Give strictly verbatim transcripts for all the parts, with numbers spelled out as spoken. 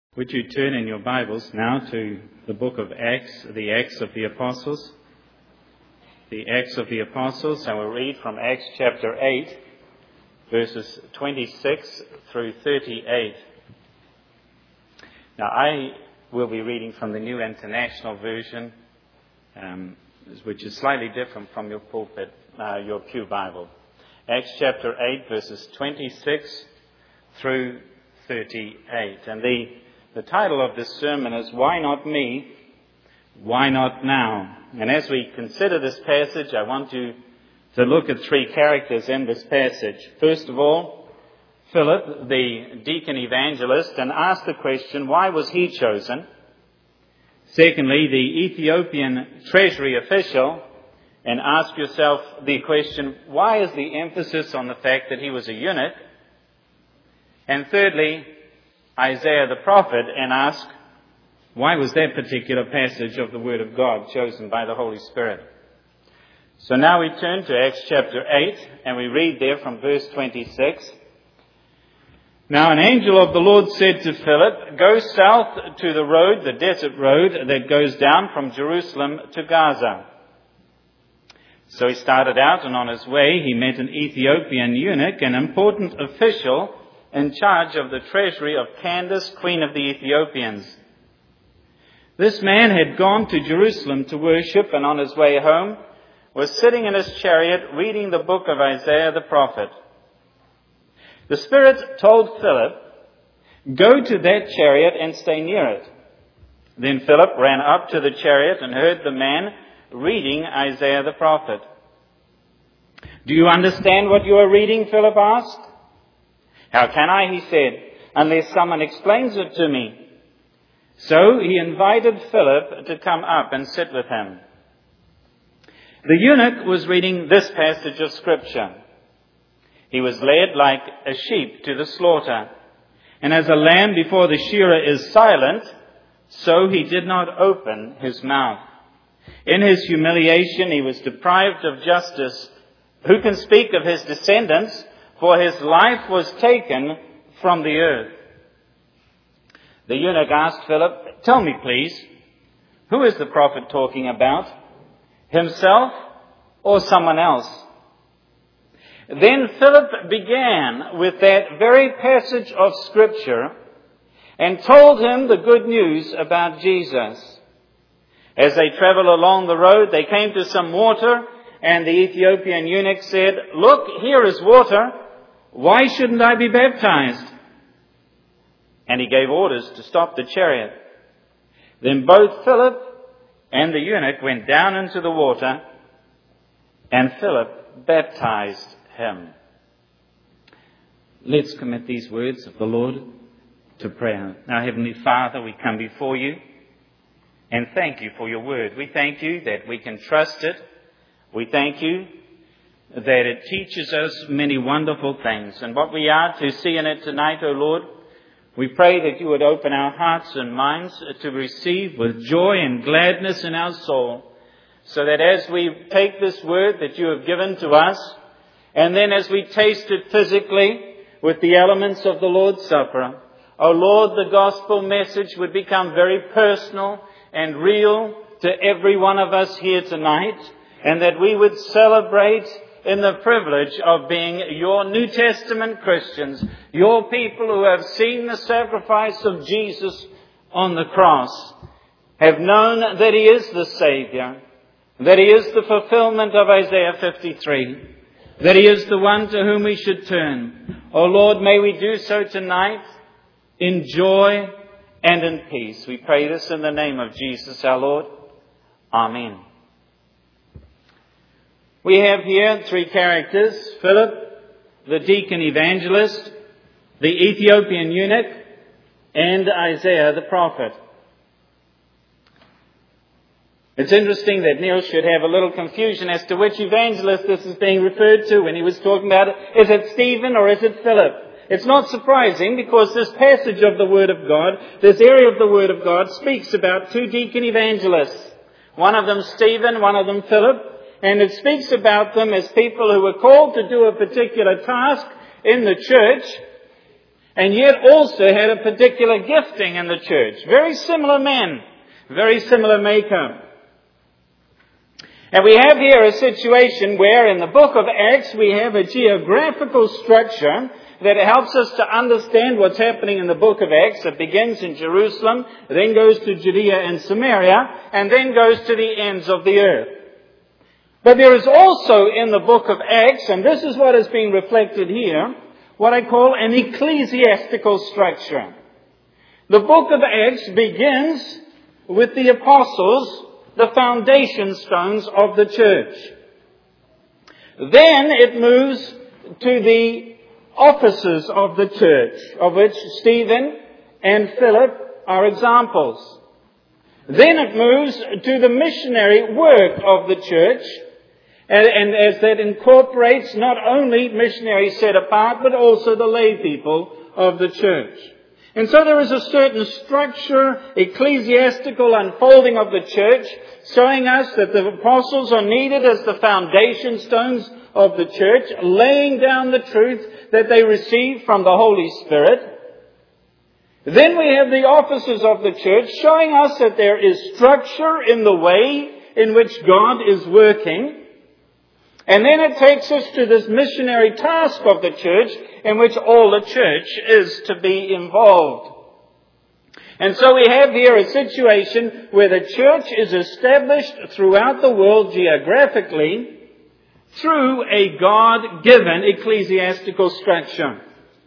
Would you turn in your Bibles now to the book of Acts, the Acts of the Apostles? The Acts of the Apostles, and we'll read from Acts chapter eight, verses twenty-six through thirty-eight. Now, I will be reading from the New International Version, um, which is slightly different from your pulpit, uh, your pew Bible. Acts chapter eight, verses twenty-six through thirty-eight. And the The title of this sermon is, Why Not Me? Why Not Now? And as we consider this passage, I want you to look at three characters in this passage. First of all, Philip, the deacon evangelist, and ask the question, why was he chosen? Secondly, the Ethiopian treasury official, and ask yourself the question, why is the emphasis on the fact that he was a eunuch? And thirdly, Isaiah the prophet, and ask, why was that particular passage of the Word of God chosen by the Holy Spirit? So now we turn to Acts chapter eight, and we read there from verse twenty-six. Now an angel of the Lord said to Philip, Go south to the road, the desert road, that goes down from Jerusalem to Gaza. So he started out, and on his way he met an Ethiopian eunuch, an important official in charge of the treasury of Candace, queen of the Ethiopians. This man had gone to Jerusalem to worship, and on his way home was sitting in his chariot reading the book of Isaiah the prophet. The Spirit told Philip, Go to that chariot and stay near it. Then Philip ran up to the chariot and heard the man reading Isaiah the prophet. Do you understand what you are reading? Philip asked. How can I, he said, unless someone explains it to me? So he invited Philip to come up and sit with him. The eunuch was reading this passage of Scripture. He was led like a sheep to the slaughter, and as a lamb before the shearer is silent, so he did not open his mouth. In his humiliation he was deprived of justice. Who can speak of his descendants? For his life was taken from the earth. The eunuch asked Philip, Tell me, please, who is the prophet talking about? Himself or someone else? Then Philip began with that very passage of Scripture and told him the good news about Jesus. As they traveled along the road, they came to some water, and the Ethiopian eunuch said, Look, here is water. Why shouldn't I be baptized? And he gave orders to stop the chariot. Then both Philip and the eunuch went down into the water, and Philip baptized him. Let's commit these words of the Lord to prayer. Now, Heavenly Father, we come before you and thank you for your word. We thank you that we can trust it. We thank you that it teaches us many wonderful things. And what we are to see in it tonight, O Lord, we pray that you would open our hearts and minds to receive with joy and gladness in our soul, so that as we take this word that you have given to us, and then as we taste it physically with the elements of the Lord's Supper, O Lord, the gospel message would become very personal and real to every one of us here tonight, and that we would celebrate in the privilege of being your New Testament Christians, your people who have seen the sacrifice of Jesus on the cross, have known that he is the Savior, that he is the fulfillment of Isaiah fifty-three, that he is the one to whom we should turn. Oh Lord, may we do so tonight in joy and in peace. We pray this in the name of Jesus our Lord. Amen. We have here three characters: Philip, the deacon evangelist, the Ethiopian eunuch, and Isaiah the prophet. It's interesting that Neil should have a little confusion as to which evangelist this is being referred to when he was talking about it. Is it Stephen or is it Philip? It's not surprising, because this passage of the Word of God, this area of the Word of God, speaks about two deacon evangelists. One of them Stephen, one of them Philip. And it speaks about them as people who were called to do a particular task in the church. and yet also had a particular gifting in the church. Very similar men, very similar makeup. And we have here a situation where in the book of Acts we have a geographical structure that helps us to understand what's happening in the book of Acts. It begins in Jerusalem, then goes to Judea and Samaria, and then goes to the ends of the earth. But there is also in the book of Acts, and this is what is being reflected here, what I call an ecclesiastical structure. The book of Acts begins with the apostles, the foundation stones of the church. Then it moves to the officers of the church, of which Stephen and Philip are examples. Then it moves to the missionary work of the church, and, and as that incorporates not only missionaries set apart, but also the lay people of the church. And so there is a certain structure, ecclesiastical unfolding of the church, showing us that the apostles are needed as the foundation stones of the church, laying down the truth that they receive from the Holy Spirit. Then we have the officers of the church showing us that there is structure in the way in which God is working. And then it takes us to this missionary task of the church in which all the church is to be involved. And so we have here a situation where the church is established throughout the world geographically through a God-given ecclesiastical structure.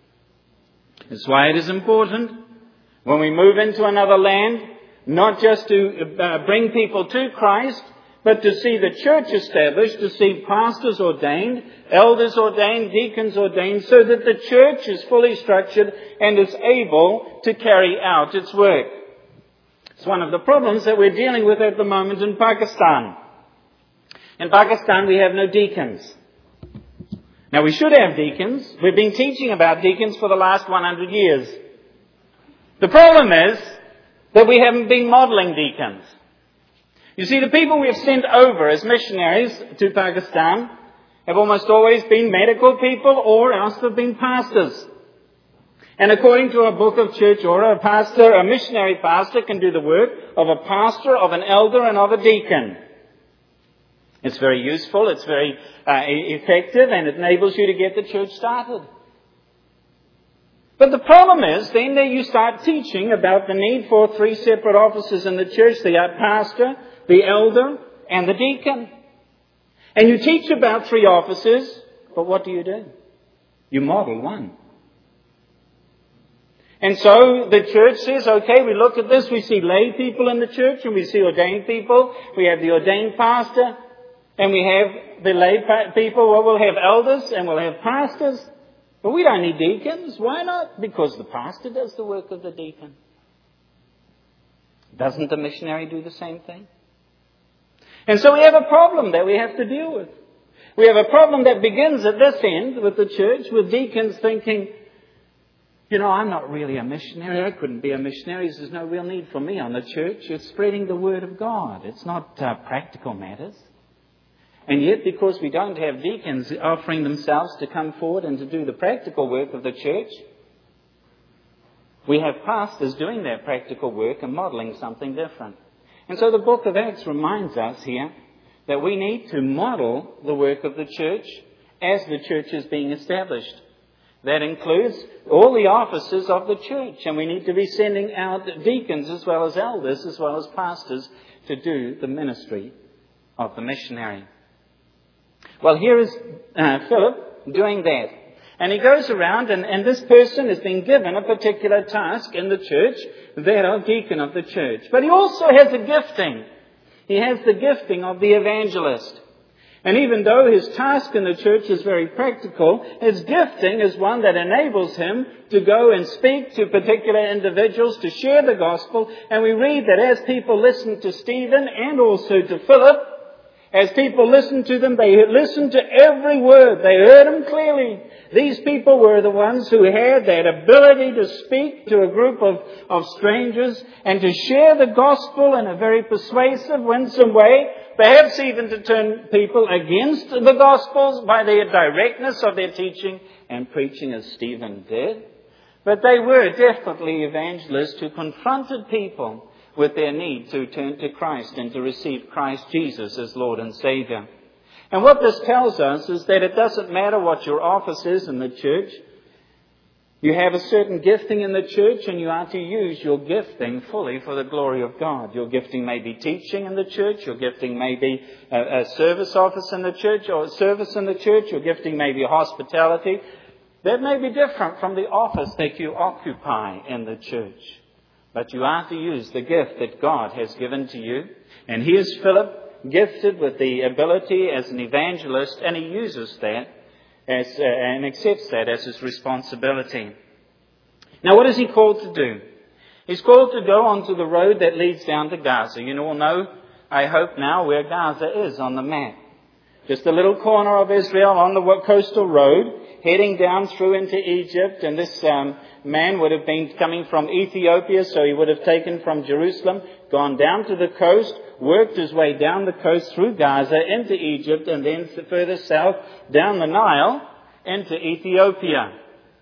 That's why it is important when we move into another land, not just to uh, bring people to Christ, but to see the church established, to see pastors ordained, elders ordained, deacons ordained, so that the church is fully structured and is able to carry out its work. It's one of the problems that we're dealing with at the moment in Pakistan. In Pakistan, we have no deacons. Now, we should have deacons. We've been teaching about deacons for the last one hundred years. The problem is that we haven't been modeling deacons. You see, the people we have sent over as missionaries to Pakistan have almost always been medical people, or else they've been pastors. And according to a book of church order, a pastor, a missionary pastor can do the work of a pastor, of an elder, and of a deacon. It's very useful, it's very uh, effective, and it enables you to get the church started. But the problem is, then there you start teaching about the need for three separate offices in the church, the pastor, the elder, and the deacon. And you teach about three offices, but what do you do? You model one. And so the church says, okay, we look at this, we see lay people in the church, and we see ordained people. We have the ordained pastor, and we have the lay people. Well, we'll have elders, and we'll have pastors. But we don't need deacons. Why not? Because the pastor does the work of the deacon. Doesn't the missionary do the same thing? And so we have a problem that we have to deal with. We have a problem that begins at this end with the church, with deacons thinking, you know, I'm not really a missionary. I couldn't be a missionary. There's no real need for me on the church. It's spreading the word of God. It's not uh, practical matters. And yet, because we don't have deacons offering themselves to come forward and to do the practical work of the church, we have pastors doing their practical work and modeling something different. And so the book of Acts reminds us here that we need to model the work of the church as the church is being established. That includes all the offices of the church, and we need to be sending out deacons as well as elders as well as pastors to do the ministry of the missionary. Well, here is uh, Philip doing that. And he goes around, and, and this person has been given a particular task in the church, that of deacon of the church. But he also has a gifting. He has the gifting of the evangelist. And even though his task in the church is very practical, his gifting is one that enables him to go and speak to particular individuals, to share the gospel. And we read that as people listened to Stephen and also to Philip, as people listened to them, they listened to every word. They heard them clearly. These people were the ones who had that ability to speak to a group of, of strangers and to share the gospel in a very persuasive, winsome way, perhaps even to turn people against the gospels by the directness of their teaching and preaching, as Stephen did. But they were definitely evangelists who confronted people with their need to turn to Christ and to receive Christ Jesus as Lord and Savior. And what this tells us is that it doesn't matter what your office is in the church. You have a certain gifting in the church and you are to use your gifting fully for the glory of God. Your gifting may be teaching in the church. Your gifting may be a, a service office in the church or service in the church. Your gifting may be hospitality. That may be different from the office that you occupy in the church. But you are to use the gift that God has given to you. And here's Philip, gifted with the ability as an evangelist, and he uses that as uh, and accepts that as his responsibility. Now, what is he called to do? He's called to go onto the road that leads down to Gaza. You all know, I hope now, where Gaza is on the map. Just a little corner of Israel on the coastal road, heading down through into Egypt. And this um, man would have been coming from Ethiopia, so he would have taken from Jerusalem, gone down to the coast, worked his way down the coast through Gaza into Egypt, and then further south down the Nile into Ethiopia.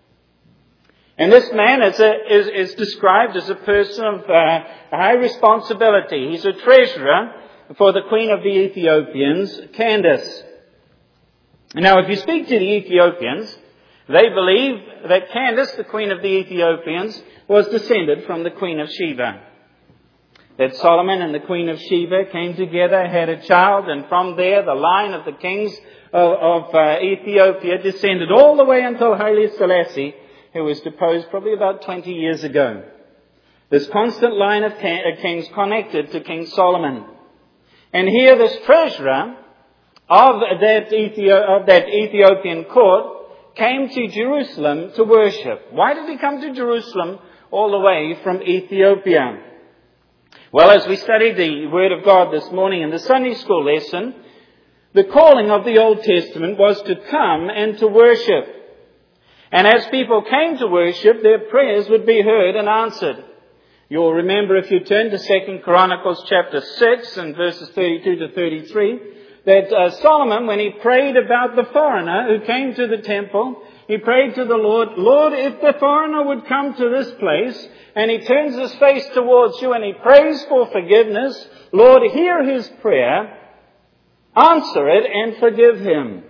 And this man is, a, is, is described as a person of uh, high responsibility. He's a treasurer for the queen of the Ethiopians, Candace. Now, if you speak to the Ethiopians, they believe that Candace, the queen of the Ethiopians, was descended from the queen of Sheba. That Solomon and the queen of Sheba came together, had a child, and from there the line of the kings of, of uh, Ethiopia descended all the way until Haile Selassie, who was deposed probably about twenty years ago. This constant line of kings connected to King Solomon. And here this treasurer of that, Ethio- of that Ethiopian court came to Jerusalem to worship. Why did he come to Jerusalem all the way from Ethiopia? Well, as we studied the Word of God this morning in the Sunday school lesson, the calling of the Old Testament was to come and to worship. And as people came to worship, their prayers would be heard and answered. You'll remember, if you turn to Second Chronicles chapter six and verses thirty-two to thirty-three, that uh, Solomon, when he prayed about the foreigner who came to the temple, he prayed to the Lord, Lord, if the foreigner would come to this place, and he turns his face towards you and he prays for forgiveness, Lord, hear his prayer, answer it, and forgive him.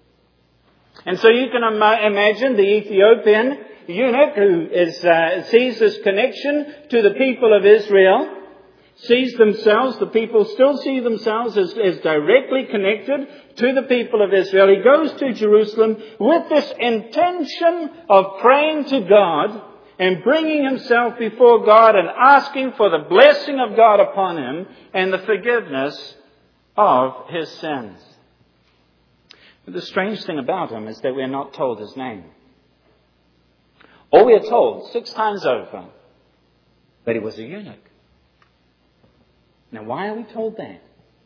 And so you can im- imagine the Ethiopian eunuch who is, uh, sees this connection to the people of Israel, sees themselves, the people still see themselves as, as directly connected to the people of Israel. He goes to Jerusalem with this intention of praying to God and bringing himself before God and asking for the blessing of God upon him and the forgiveness of his sins. But the strange thing about him is that we're not told his name. Or we are told six times over that he was a eunuch. Now, why are we told that?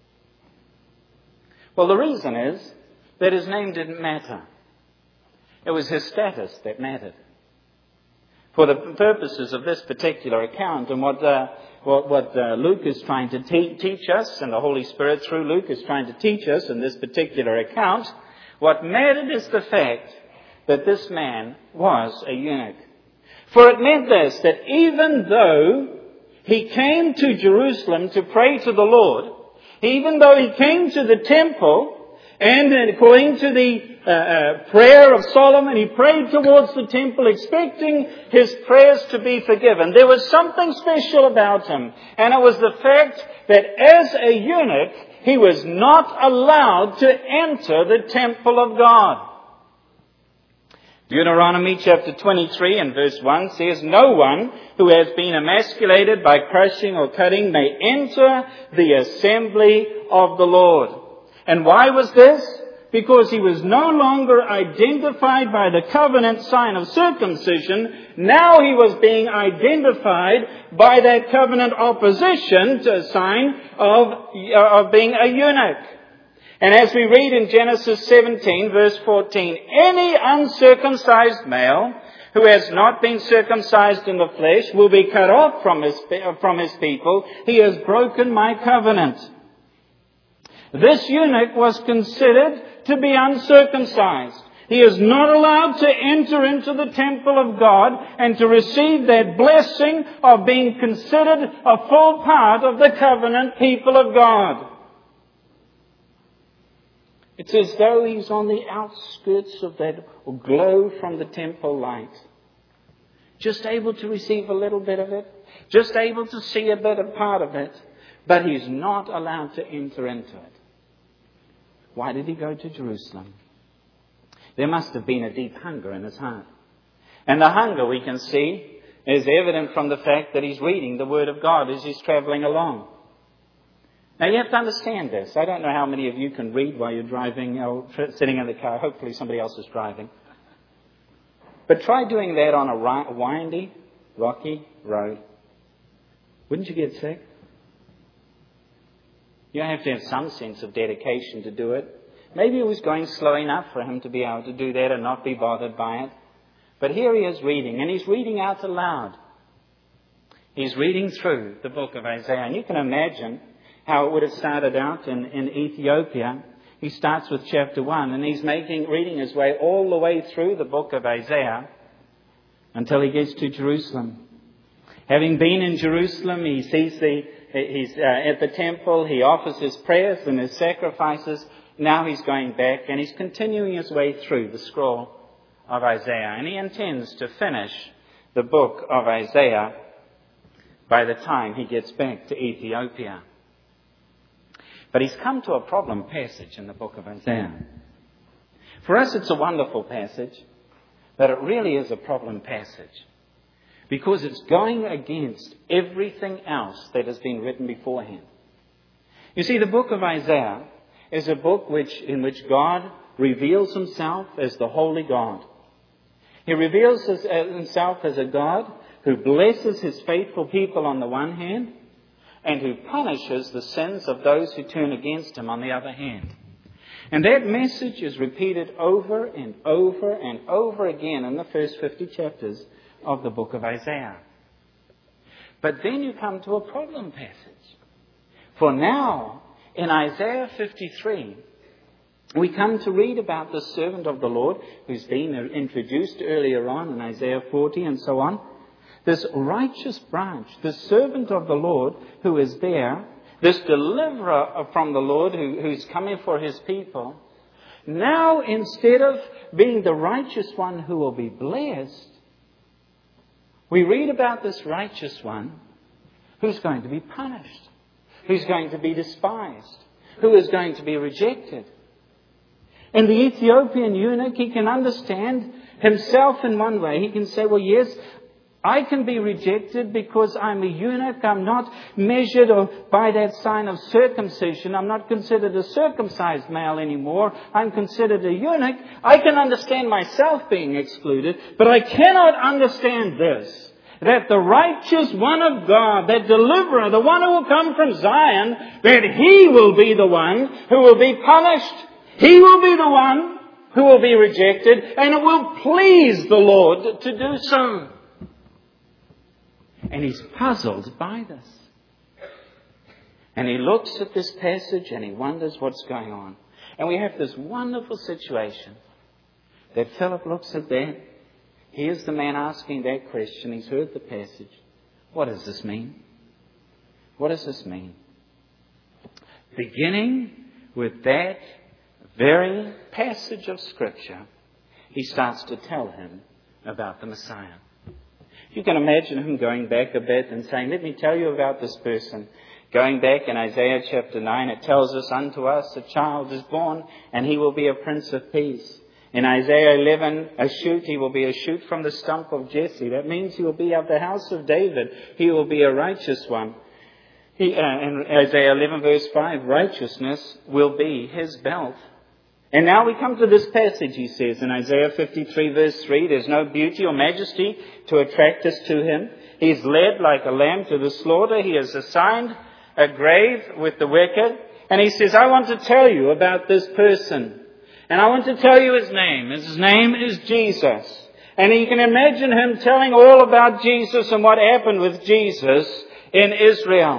Well, the reason is that his name didn't matter. It was his status that mattered. For the purposes of this particular account, and what uh, what, what uh, Luke is trying to te- teach us, and the Holy Spirit through Luke is trying to teach us in this particular account, what mattered is the fact that this man was a eunuch. For it meant this, that even though he came to Jerusalem to pray to the Lord, even though he came to the temple, and according to the uh, uh, prayer of Solomon, he prayed towards the temple expecting his prayers to be forgiven. There was something special about him, and it was the fact that as a eunuch, he was not allowed to enter the temple of God. Deuteronomy chapter twenty-three and verse one says, no one who has been emasculated by crushing or cutting may enter the assembly of the Lord. And why was this? Because he was no longer identified by the covenant sign of circumcision. Now he was being identified by that covenant opposition to a sign of, of being a eunuch. And as we read in Genesis seventeen, verse fourteen, any uncircumcised male who has not been circumcised in the flesh will be cut off from his, from his people. He has broken my covenant. This eunuch was considered to be uncircumcised. He is not allowed to enter into the temple of God and to receive that blessing of being considered a full part of the covenant people of God. It's as though he's on the outskirts of that glow from the temple light. Just able to receive a little bit of it. Just able to see a bit of part of it. But he's not allowed to enter into it. Why did he go to Jerusalem? There must have been a deep hunger in his heart. And the hunger, we can see, is evident from the fact that he's reading the Word of God as he's travelling along. Now you have to understand this. I don't know how many of you can read while you're driving or sitting in the car. Hopefully somebody else is driving. But try doing that on a windy, rocky road. Wouldn't you get sick? You have to have some sense of dedication to do it. Maybe it was going slow enough for him to be able to do that and not be bothered by it. But here he is reading, and he's reading out aloud. He's reading through the book of Isaiah. And you can imagine how it would have started out in, in Ethiopia. He starts with chapter one, and he's making reading his way all the way through the book of Isaiah until he gets to Jerusalem. Having been in Jerusalem, he sees the he's uh, at the temple. He offers his prayers and his sacrifices. Now he's going back, and he's continuing his way through the scroll of Isaiah, and he intends to finish the book of Isaiah by the time he gets back to Ethiopia. But he's come to a problem passage in the book of Isaiah. For us, it's a wonderful passage, but it really is a problem passage because it's going against everything else that has been written beforehand. You see, the book of Isaiah is a book which, in which God reveals himself as the holy God. He reveals his, uh, himself as a God who blesses his faithful people on the one hand, and who punishes the sins of those who turn against him on the other hand. And that message is repeated over and over and over again in the first fifty chapters of the book of Isaiah. But then you come to a problem passage. For now, in Isaiah fifty-three, we come to read about the servant of the Lord who's been introduced earlier on in Isaiah forty and so on. This righteous branch, this servant of the Lord who is there, this deliverer from the Lord who, who's coming for his people, now instead of being the righteous one who will be blessed, we read about this righteous one who's going to be punished, who's going to be despised, who is going to be rejected. And the Ethiopian eunuch, he can understand himself in one way. He can say, well, yes, I can be rejected because I'm a eunuch. I'm not measured by that sign of circumcision. I'm not considered a circumcised male anymore. I'm considered a eunuch. I can understand myself being excluded, but I cannot understand this, that the righteous one of God, that deliverer, the one who will come from Zion, that he will be the one who will be punished. He will be the one who will be rejected, and it will please the Lord to do so. And he's puzzled by this. And he looks at this passage and he wonders what's going on. And we have this wonderful situation that Philip looks at that. Here's the man asking that question. He's heard the passage. What does this mean? What does this mean? Beginning with that very passage of Scripture, he starts to tell him about the Messiah. You can imagine him going back a bit and saying, let me tell you about this person. Going back in Isaiah chapter nine, it tells us, unto us a child is born, and he will be a Prince of Peace. In Isaiah eleven, a shoot, he will be a shoot from the stump of Jesse. That means he will be of the house of David. He will be a righteous one. He, uh, in Isaiah eleven verse five, righteousness will be his belt. And now we come to this passage, he says, in Isaiah fifty-three verse three, there's no beauty or majesty to attract us to him. He's led like a lamb to the slaughter. He has assigned a grave with the wicked. And he says, I want to tell you about this person. And I want to tell you his name. His name is Jesus. And you can imagine him telling all about Jesus and what happened with Jesus in Israel.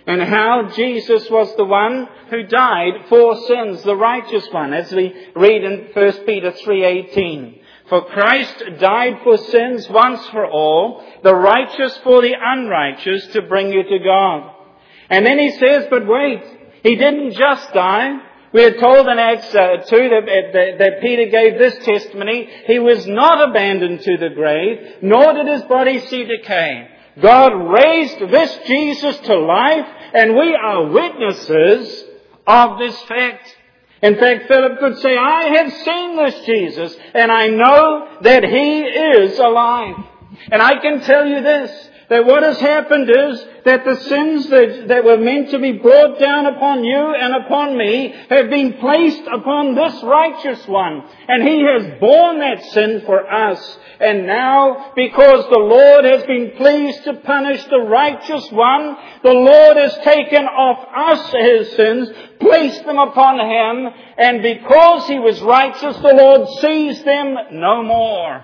and how Jesus was the one who died for sins, the righteous one, as we read in First Peter three eighteen. For Christ died for sins once for all, the righteous for the unrighteous, to bring you to God. And then he says, but wait, he didn't just die. We are told in Acts uh, two that, that, that Peter gave this testimony. He was not abandoned to the grave, nor did his body see decay. God raised this Jesus to life, and we are witnesses of this fact. In fact, Philip could say, I have seen this Jesus, and I know that he is alive. And I can tell you this, that what has happened is that the sins that, that were meant to be brought down upon you and upon me have been placed upon this righteous one. And he has borne that sin for us. And now, because the Lord has been pleased to punish the righteous one, the Lord has taken off us his sins, placed them upon him, and because he was righteous, the Lord sees them no more.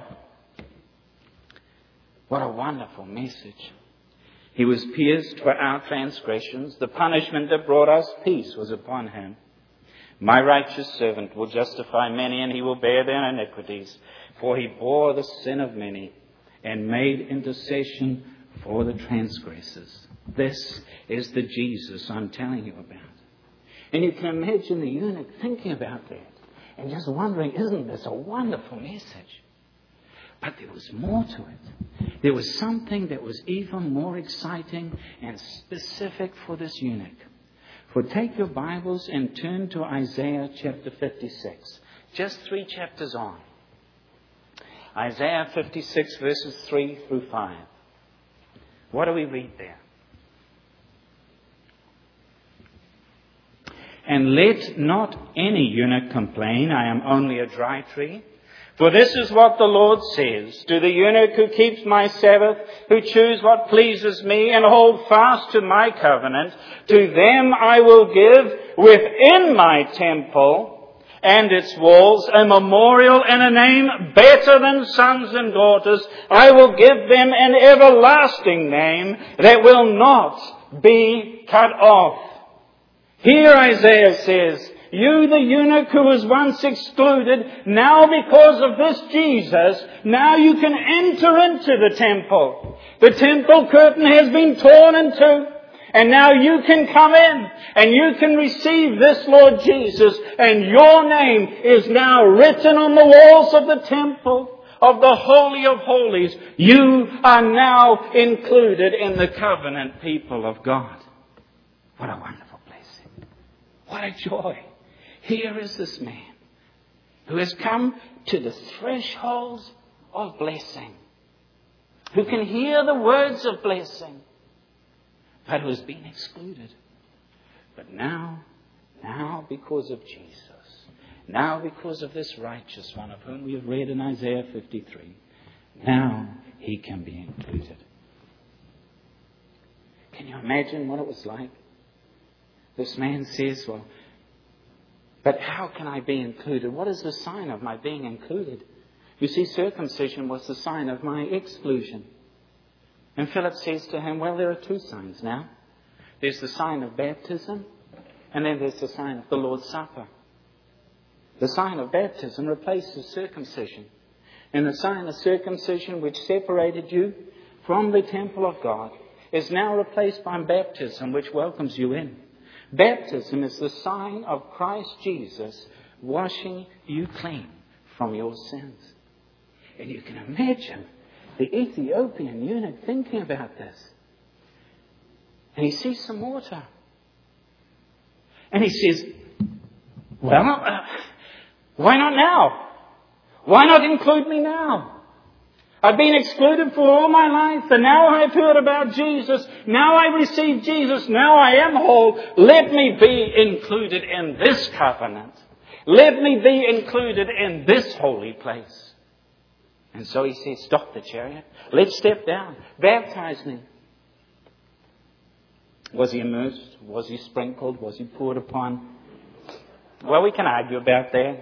What a wonderful message. He was pierced for our transgressions. The punishment that brought us peace was upon him. My righteous servant will justify many, and he will bear their iniquities. For he bore the sin of many and made intercession for the transgressors. This is the Jesus I'm telling you about. And you can imagine the eunuch thinking about that and just wondering, isn't this a wonderful message? But there was more to it. There was something that was even more exciting and specific for this eunuch. For take your Bibles and turn to Isaiah chapter fifty-six. Just three chapters on. Isaiah fifty-six verses three through five. What do we read there? And let not any eunuch complain, I am only a dry tree. For this is what the Lord says, to the eunuch who keeps my Sabbath, who choose what pleases me, and hold fast to my covenant, to them I will give within my temple and its walls a memorial and a name better than sons and daughters. I will give them an everlasting name that will not be cut off. Here Isaiah says, you, the eunuch who was once excluded, now because of this Jesus, now you can enter into the temple. The temple curtain has been torn in two, and now you can come in, and you can receive this Lord Jesus, and your name is now written on the walls of the temple of the Holy of Holies. You are now included in the covenant people of God. What a wonderful blessing. What a joy. Here is this man who has come to the thresholds of blessing, who can hear the words of blessing, but who has been excluded. But now, now because of Jesus, now because of this righteous one of whom we have read in Isaiah fifty-three, now he can be included. Can you imagine what it was like? This man says, well, but how can I be included? What is the sign of my being included? You see, circumcision was the sign of my exclusion. And Philip says to him, well, there are two signs now. There's the sign of baptism, and then there's the sign of the Lord's Supper. The sign of baptism replaces circumcision. And the sign of circumcision, which separated you from the temple of God, is now replaced by baptism, which welcomes you in. Baptism is the sign of Christ Jesus washing you clean from your sins. And you can imagine the Ethiopian eunuch thinking about this. And he sees some water. And he says, well, uh, why not now? Why not include me now? I've been excluded for all my life, and now I've heard about Jesus. Now I receive Jesus. Now I am whole. Let me be included in this covenant. Let me be included in this holy place. And so he says, stop the chariot. Let's step down. Baptize me. Was he immersed? Was he sprinkled? Was he poured upon? Well, we can argue about that.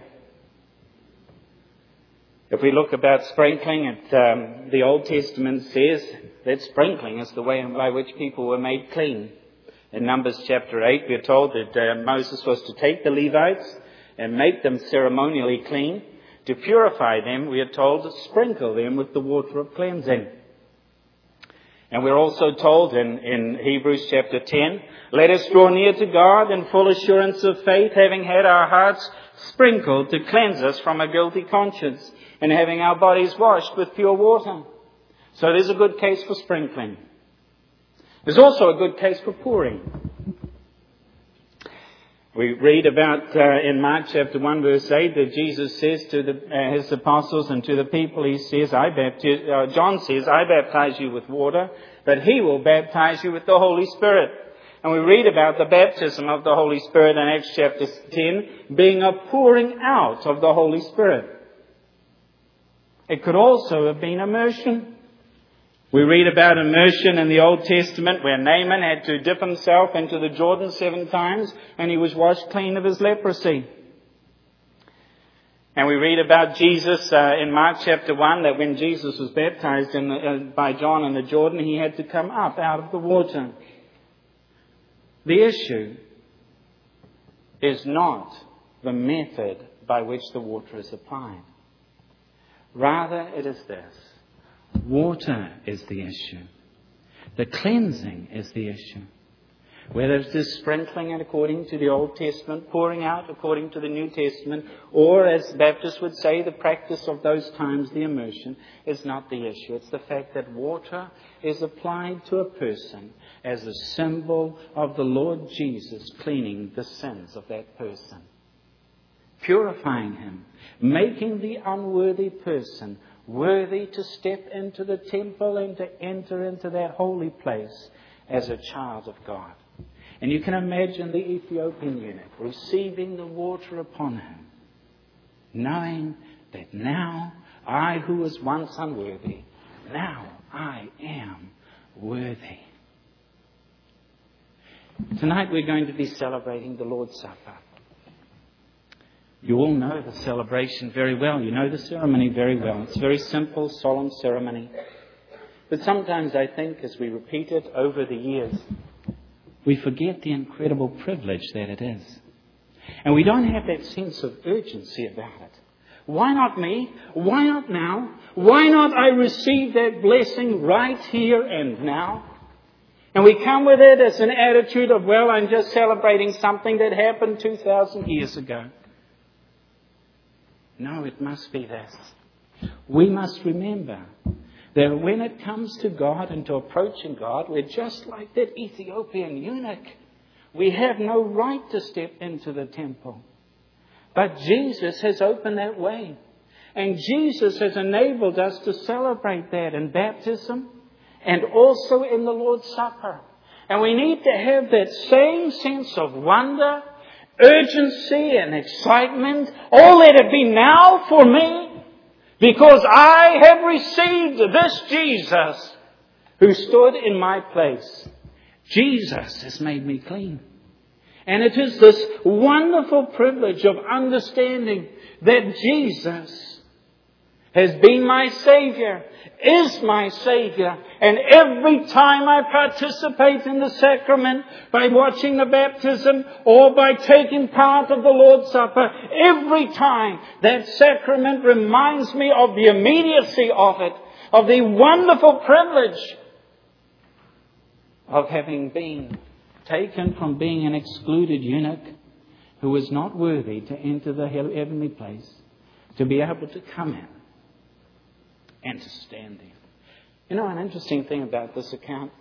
If we look about sprinkling, it, um, the Old Testament says that sprinkling is the way by which people were made clean. In Numbers chapter eight, we are told that uh, Moses was to take the Levites and make them ceremonially clean. To purify them, we are told to sprinkle them with the water of cleansing. And we're also told in, in Hebrews chapter ten, let us draw near to God in full assurance of faith, having had our hearts sprinkled to cleanse us from a guilty conscience, and having our bodies washed with pure water. So there's a good case for sprinkling. There's also a good case for pouring. We read about uh, in Mark chapter one verse eight that Jesus says to the, uh, his apostles and to the people, he says, I baptize, uh, John says, I baptize you with water, but he will baptize you with the Holy Spirit. And we read about the baptism of the Holy Spirit in Acts chapter ten being a pouring out of the Holy Spirit. It could also have been immersion. We read about immersion in the Old Testament where Naaman had to dip himself into the Jordan seven times and he was washed clean of his leprosy. And we read about Jesus uh, in Mark chapter one that when Jesus was baptized in the, uh, by John in the Jordan, he had to come up out of the water. The issue is not the method by which the water is applied. Rather, it is this. Water is the issue. The cleansing is the issue. Whether it is sprinkling it according to the Old Testament, pouring out according to the New Testament, or as Baptists would say, the practice of those times, the immersion, is not the issue. It's the fact that water is applied to a person as a symbol of the Lord Jesus cleaning the sins of that person, purifying him, making the unworthy person worthy to step into the temple and to enter into that holy place as a child of God. And you can imagine the Ethiopian eunuch receiving the water upon him, knowing that now I who was once unworthy, now I am worthy. Tonight we're going to be celebrating the Lord's Supper. You all know the celebration very well. You know the ceremony very well. It's a very simple, solemn ceremony. But sometimes I think as we repeat it over the years, we forget the incredible privilege that it is. And we don't have that sense of urgency about it. Why not me? Why not now? Why not I receive that blessing right here and now? And we come with it as an attitude of, well, I'm just celebrating something that happened two thousand years ago. No, it must be this. We must remember that when it comes to God and to approaching God, we're just like that Ethiopian eunuch. We have no right to step into the temple. But Jesus has opened that way. And Jesus has enabled us to celebrate that in baptism and also in the Lord's Supper. And we need to have that same sense of wonder, urgency and excitement. Oh, let it be now for me, because I have received this Jesus who stood in my place. Jesus has made me clean. And it is this wonderful privilege of understanding that Jesus has been my Savior, is my Savior. And every time I participate in the sacrament, by watching the baptism or by taking part of the Lord's Supper, every time that sacrament reminds me of the immediacy of it, of the wonderful privilege of having been taken from being an excluded eunuch who was not worthy to enter the heavenly place, to be able to come in and to stand there. You know, an interesting thing about this account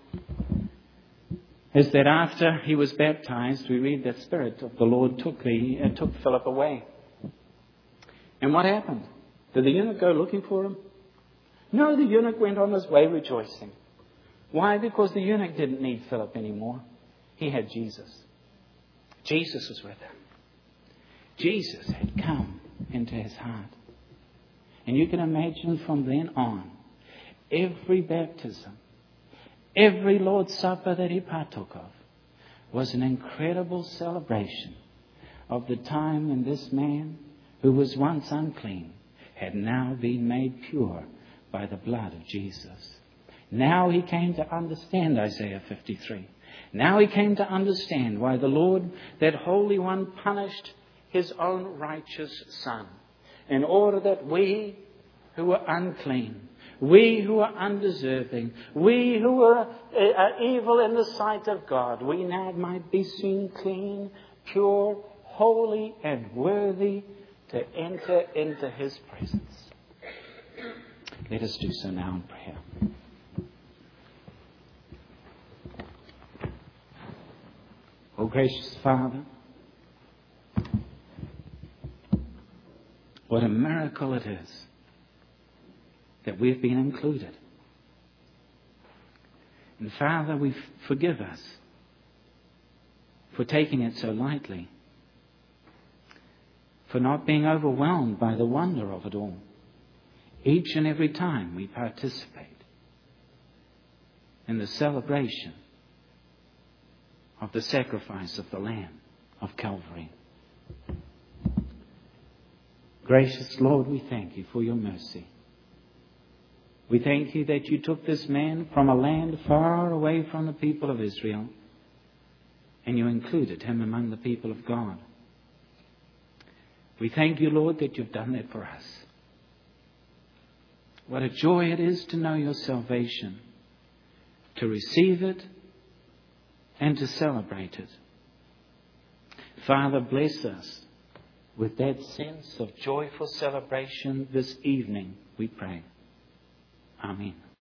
is that after he was baptized, we read that Spirit of the Lord took the uh, took Philip away. And what happened? Did the eunuch go looking for him? No, the eunuch went on his way rejoicing. Why? Because the eunuch didn't need Philip anymore. He had Jesus. Jesus was with him. Jesus had come into his heart. And you can imagine from then on, every baptism, every Lord's Supper that he partook of was an incredible celebration of the time when this man, who was once unclean, had now been made pure by the blood of Jesus. Now he came to understand Isaiah fifty-three. Now he came to understand why the Lord, that Holy One, punished his own righteous Son, in order that we who were unclean, we who are undeserving, we who are, are evil in the sight of God, we now might be seen clean, pure, holy, and worthy to enter into his presence. Let us do so now in prayer. Oh, gracious Father, what a miracle it is that we've been included. And Father, we forgive us for taking it so lightly, for not being overwhelmed by the wonder of it all, each and every time we participate in the celebration of the sacrifice of the Lamb of Calvary. Gracious Lord, we thank you for your mercy. We thank you that you took this man from a land far away from the people of Israel and you included him among the people of God. We thank you, Lord, that you've done that for us. What a joy it is to know your salvation, to receive it and to celebrate it. Father, bless us with that sense of joyful celebration this evening, we pray. Amen.